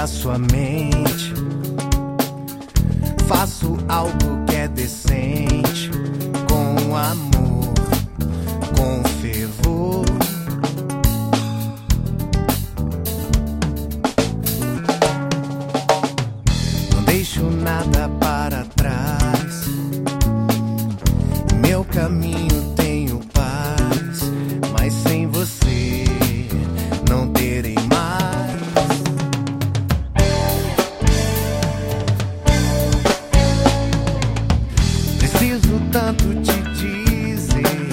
a sua mente. Faço algo que é decente, com amor, com fervor. Não deixo nada para trás. Meu caminho tenho paz, mas sem você não terei mais. Preciso tanto te dizer,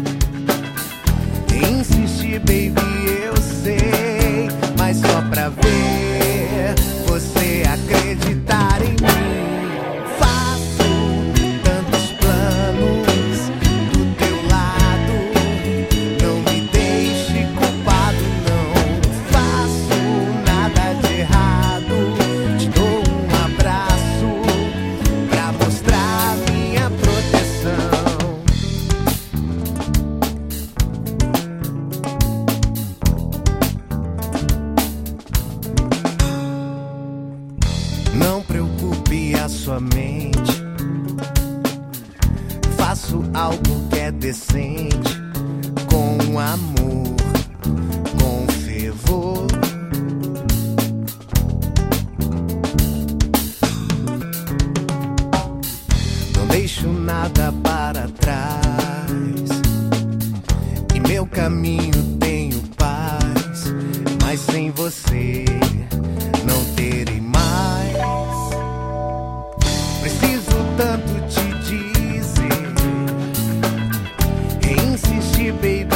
insistir, baby, eu sei, mas só pra ver você acreditar em mim. Faço tantos planos do teu lado, não me deixe culpado, não faço nada de errado. Te dou um abraço pra mostrar minha proteção. Não preocupe a sua mente, faço algo que é decente, com amor, com fervor. Não deixo nada para trás, e meu caminho tenho paz, mas sem você não terei mais. Preciso tanto te dizer, insistir, baby,